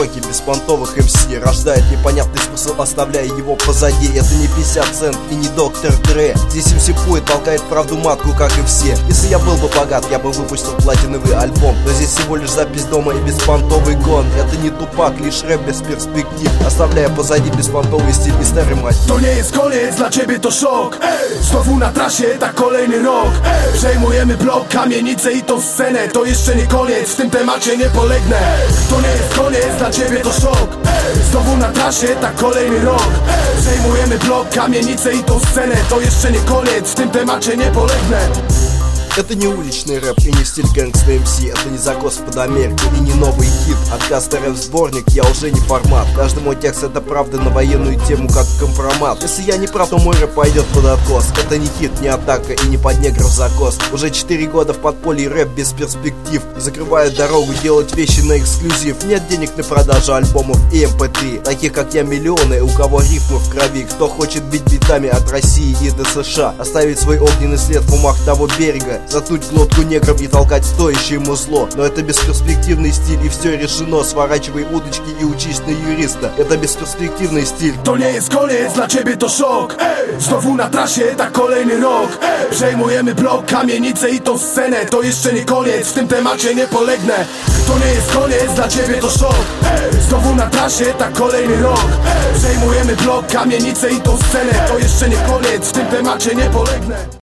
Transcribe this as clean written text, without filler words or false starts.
Роки беспонтовых МС рождает непонятный смысл, оставляя его позади. Это не 50 Cent и не Доктор Dre. Здесь МС Поэт толкает правду матку, как и все. Если я был бы богат, я бы выпустил платиновый альбом. Но здесь всего лишь запись дома и беспонтовый гон. Это не Тупак, лишь рэп без перспектив, оставляя позади беспонтовый стиль i stary мотив. To nie jest koniec, dla ciebie to szok. Znowu na trasie, tak kolejny rok. Przejmujemy blok, kamienice i tą scenę. To jeszcze nie koniec, w tym temacie nie polegnę. To nie jest koniec, dla ciebie to szok. Znowu na trasie, tak kolejny rok. Przejmujemy blok, kamienice i tą scenę. To jeszcze nie koniec, w tym temacie nie polegnę. Это не уличный рэп и не стиль гэнгста МС. Это не закос под Америку и не новый хит. Отказ рэп сборник, я уже не формат. Каждый мой текст это правда на военную тему, как компромат. Если я не прав, то мой рэп пойдет под откос. Это не хит, не атака и не под негров закос. Уже 4 года в подполье рэп без перспектив. Закрывает дорогу делать вещи на эксклюзив. Нет денег на продажу альбомов и MP3. Таких как я миллионы, у кого рифмы в крови. Кто хочет бить битами от России и до США. Оставить свой огненный след в умах того берега. Затуть глотку неграм и толкать стоящее ему зло. Но это бесперспективный стиль и все решено. Сворачивай удочки и учись на юриста. Это бесперспективный стиль. To nie jest koniec, dla ciebie to szok. Znowu na trasie, tak kolejny rok. Przejmujemy blok, kamienice i tą scenę. To jeszcze nie koniec, w tym temacie nie polegnę. To nie jest koniec, dla ciebie to szok. Znowu na trasie, tak kolejny rok. Przejmujemy blok, kamienice i tą scenę. To jeszcze nie koniec, w tym temacie nie polegnę.